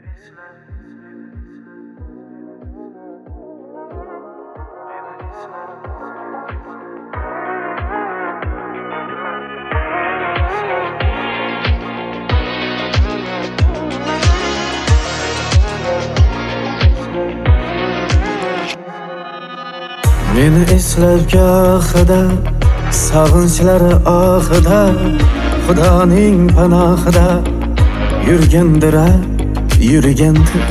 Meni eslab gohida, sog'inchlari ohida, Xudoning panohida yurgandir.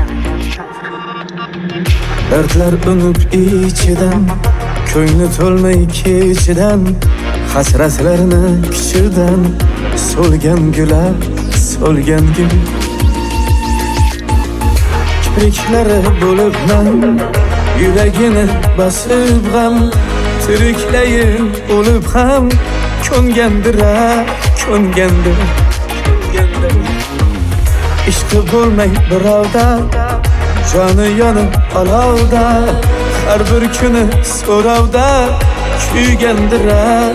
Dardlar unib ichidan, ko'ngli to'lmay kechidan, hasratlarni kuchidan, so'lgan gul. Kipriklari bo'lib man, yuragini basib g'am, tiriklayin o'lib ham ko'ngandir. Ishqi bo'lmay birovda, joni yonib olovda, har bir kuni so'rovda kuygandir.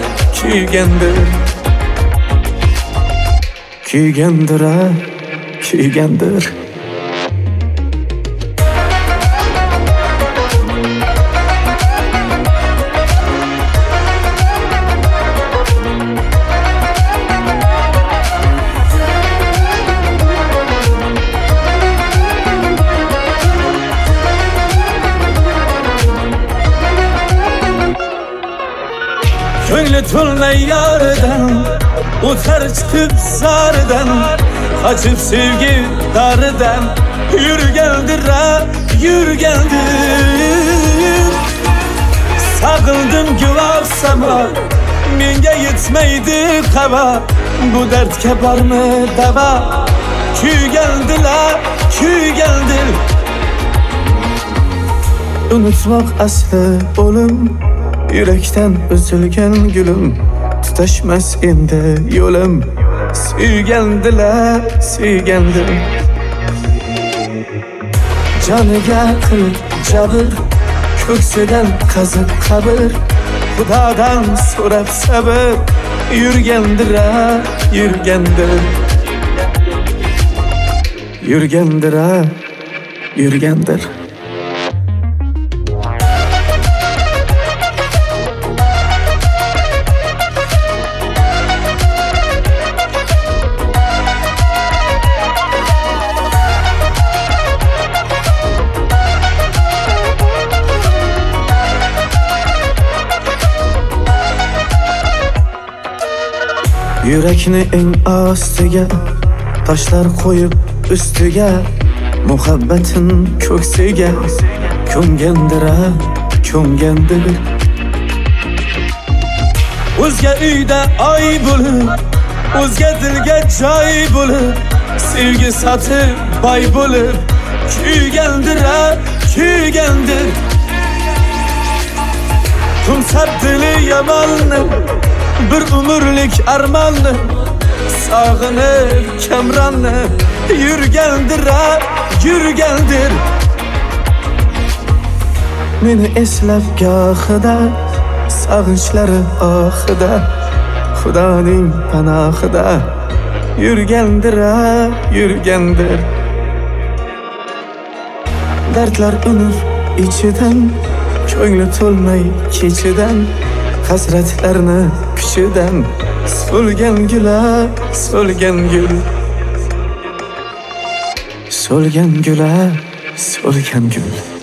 Ko'ngli to'lmay yoridan, o'tar chiqib zaridan, qochib sevgi daridan yurgandir. Sog'indim guvoh samo, menga yetmaydi qavo, bu dardga bormi davo, kuygandir. Unutmoq asli o'lim, yurakdan uzilgan gulim, tutashmas endi yo'lim, suygandir. Joniga qilib jabr, ko'ksidan qazib qabr, Xudodan so'rab sabr, yurgandir. Yurakni eng ostiga toshlar qo'yib ustiga, muhabbatin ko'ksiga ko'ngandir. O'zga uyda oy bo'lib, o'zga dilga joy bo'lib, sevgi sotib boy bo'lib kuygandir. Tumsab dili yomonni, bir umrlik armonni, sog'inib kamronni yurgandir. Meni eslab gohida, sog'inchlari ohida, Xudoning panohida yurgandir. Dardlar unib ichidan, ko'ngli to'lmay kechidan, hasratlarni kuchidan, so'lgan gul.